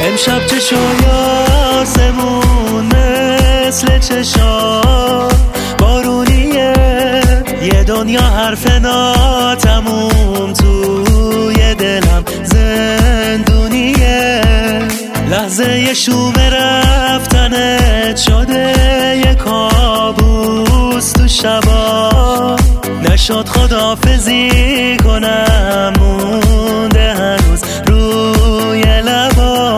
امشب چشای آسمون مثل چشا بارونیه، یه دنیا حرف ناتموم توی دلم زندونیه. لحظه شوم رفتنت شده یه کابوس تو شبا، نشد خداحافظی کنم مونده هنوز روی لبا.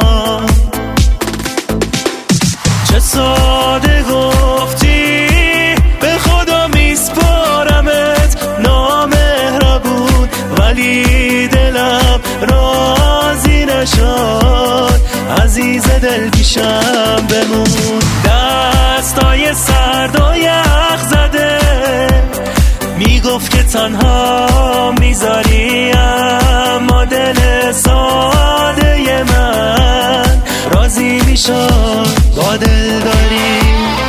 چه ساده گفتی به خدا میسپارمت نامهربون، ولی دلم راضی نشد عزیز دل پیشم بمون. دستای سرد و یخ زده میگفت که تنها میذاری، اما دل ساده من راضی میشد با دل داری.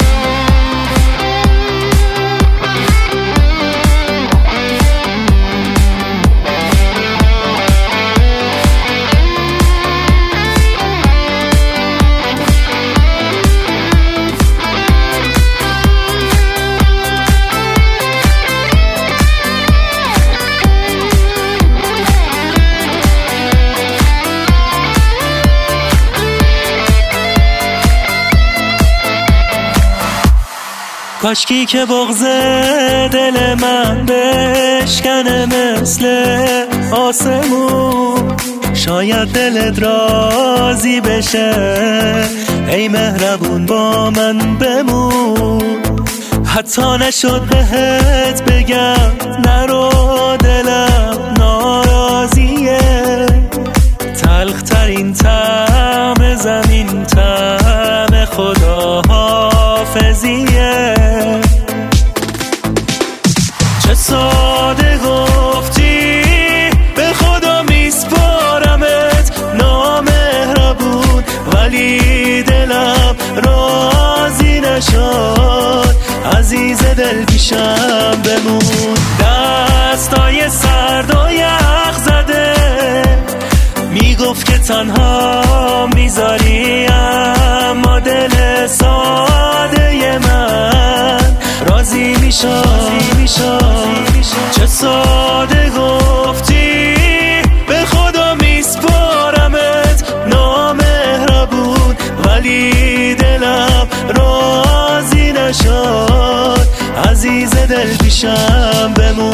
کاشکی که بغض دل من بشکنه مثل آسمون، شاید دلت راضی بشه ای مهربون با من بمون. حتی نشد بهت بگم نرو، دلم ناراضیه. تلخ ترین طعم زمین طعم خدا حافظیه. چه ساده گفتی به خدا میسپارمت نامهربون، ولی دلم راضی نشد عزیز دل پیشم بمون. دستای سرد و یخ زده میگفت که تنها میذاری، اما دل ساده من راضی میشد. چه ساده گفتی به خدا میسپارمت نامهربون، ولی دلم راضی نشد عزیز دل پیشم بمون.